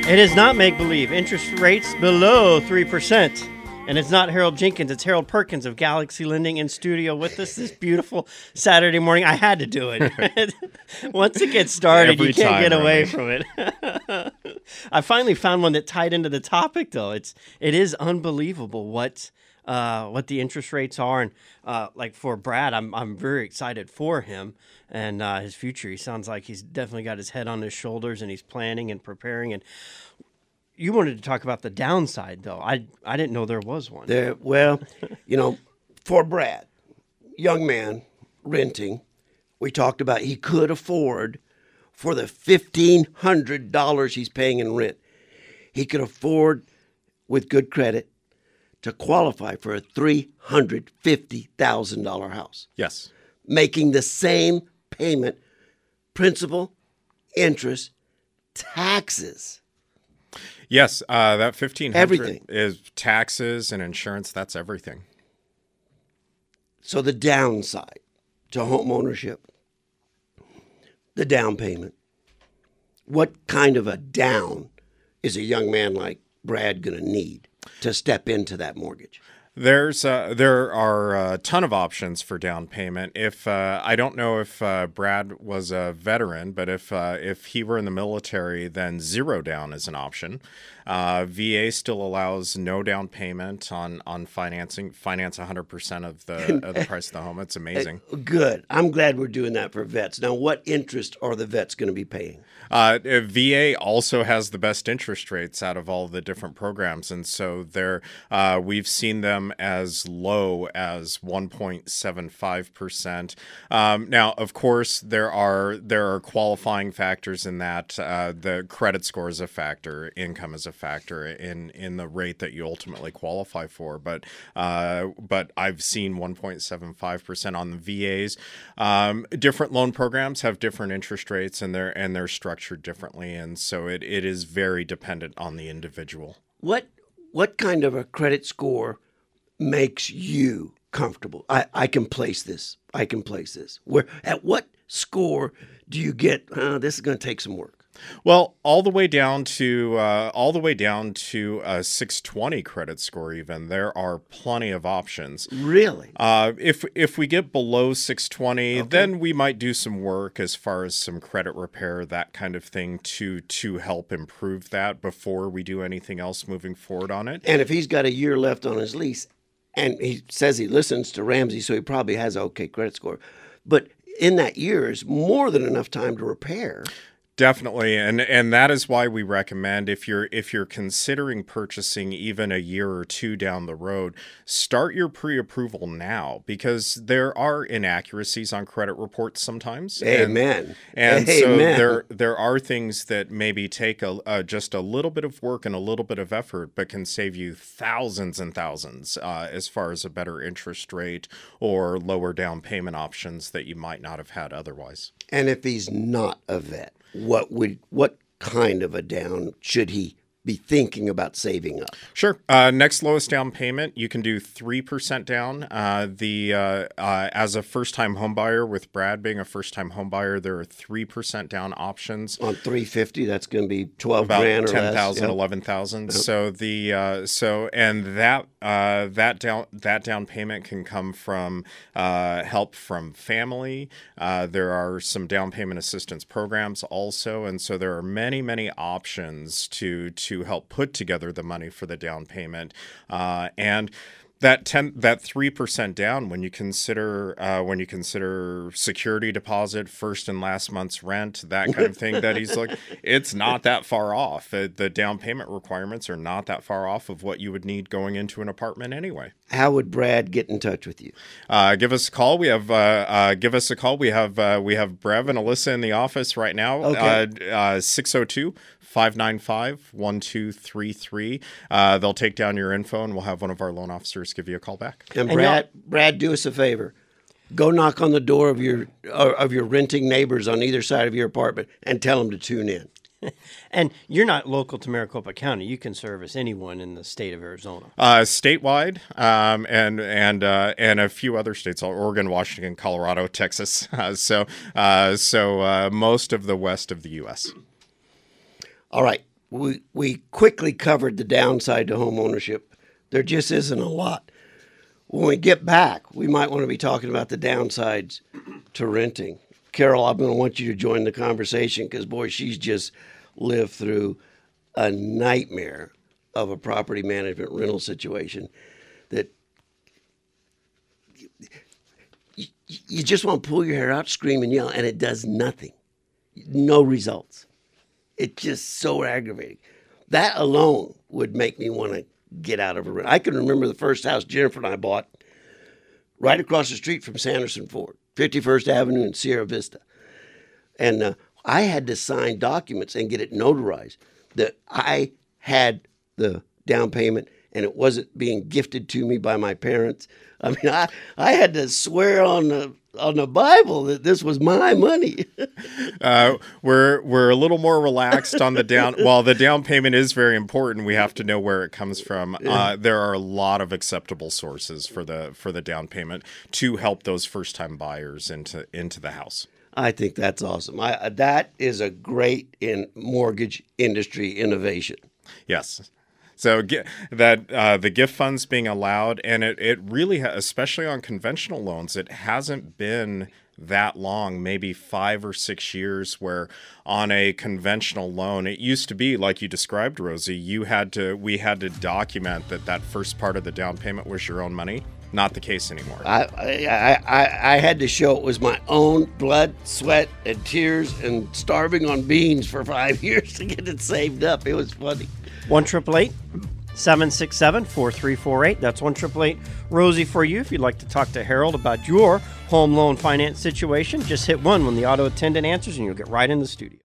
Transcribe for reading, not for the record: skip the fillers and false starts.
It is not make-believe. Interest rates below 3%. And it's not Harold Jenkins. It's Harold Perkins of Galaxy Lending in studio with us this beautiful Saturday morning. I had to do it. Once it gets started, you can't get away from it. I finally found one that tied into the topic, though. It is unbelievable what the interest rates are. And like for Brad, I'm very excited for him and his future. He sounds like he's definitely got his head on his shoulders and he's planning and preparing. And you wanted to talk about the downside, though. I didn't know there was one. Well, for Brad, young man, renting, we talked about he could afford, for the $1,500 he's paying in rent, he could afford, with good credit, to qualify for a $350,000 house. Yes. Making the same payment, principal, interest, taxes. Yes, that $1,500 everything is taxes and insurance. That's everything. So the downside to home ownership, the down payment. What kind of a down is a young man like Brad going to need to step into that mortgage? There are a ton of options for down payment. If I don't know if Brad was a veteran, but if he were in the military, then zero down is an option. VA still allows no down payment on financing. Finance 100% of the price of the home. It's amazing. Good. I'm glad we're doing that for vets. Now, what interest are the vets going to be paying? VA also has the best interest rates out of all the different programs, and so we've seen them as low as 1.75%. Now, of course, there are qualifying factors in that. The credit score is a factor, income is a factor in the rate that you ultimately qualify for. But I've seen 1.75% on the VAs. Different loan programs have different interest rates, and they're structured differently, and so it is very dependent on the individual. What kind of a credit score makes you comfortable? I can place this. At what score do you get? This is going to take some work. Well, all the way down to a 620 credit score. Even there are plenty of options. Really? If we get below 620, okay, then we might do some work as far as some credit repair, that kind of thing, to help improve that before we do anything else moving forward on it. And if he's got a year left on his lease, and he says he listens to Ramsey, so he probably has an okay credit score, but in that year is more than enough time to repair. Definitely, and that is why we recommend, if you're considering purchasing even a year or two down the road, start your pre-approval now, because there are inaccuracies on credit reports sometimes. Amen. And Amen. so there are things that maybe take just a little bit of work and a little bit of effort, but can save you thousands and thousands as far as a better interest rate or lower down payment options that you might not have had otherwise. And if he's not a vet, what kind of a down should he be thinking about saving up? Sure. Next lowest down payment, you can do 3% down. As a first-time home buyer, with Brad being a first-time home buyer, there are 3% down options. On 350, that's going to be 12 about grand or 10,000, less. 11,000. Yep. So that down payment can come from help from family. There are some down payment assistance programs also, and so there are many options to help put together the money for the down payment. And that 3% down, when you consider security deposit, first and last month's rent, that kind of thing, that he's like, it's not that far off. The down payment requirements are not that far off of what you would need going into an apartment anyway. How would Brad get in touch with you? Give us a call. We have We have Brev and Alyssa in the office right now. Okay. 602-595-1233. They'll take down your info, and we'll have one of our loan officers give you a call back. And Brad, do us a favor. Go knock on the door of your renting neighbors on either side of your apartment and tell them to tune in. And you're not local to Maricopa County. You can service anyone in the state of Arizona. Statewide, and a few other states: Oregon, Washington, Colorado, Texas. So most of the west of the U.S. All right, we quickly covered the downside to home ownership. There just isn't a lot. When we get back, we might want to be talking about the downsides to renting. Carol, I'm going to want you to join the conversation because, boy, she's just lived through a nightmare of a property management rental situation that you just want to pull your hair out, scream and yell, and it does nothing. No results. It's just so aggravating. That alone would make me want to get out of a rent. I can remember the first house Jennifer and I bought right across the street from Sanderson Ford, 51st Avenue in Sierra Vista. And I had to sign documents and get it notarized that I had the down payment and it wasn't being gifted to me by my parents. I mean, I had to swear on the Bible that this was my money. We're a little more relaxed on the down. While the down payment is very important, we have to know where it comes from. There are a lot of acceptable sources for the down payment to help those first time buyers into the house. I think that's awesome. That is a great mortgage industry innovation. Yes. So the gift funds being allowed, and it really, especially on conventional loans, it hasn't been that long, maybe 5 or 6 years, where on a conventional loan, it used to be like you described, Rosie, we had to document that first part of the down payment was your own money. Not the case anymore. I had to show it was my own blood, sweat, and tears, and starving on beans for 5 years to get it saved up. It was funny. 1-888-767-4348. That's 1-888-ROSIE for you. If you'd like to talk to Harold about your home loan finance situation, just hit 1 when the auto attendant answers and you'll get right in the studio.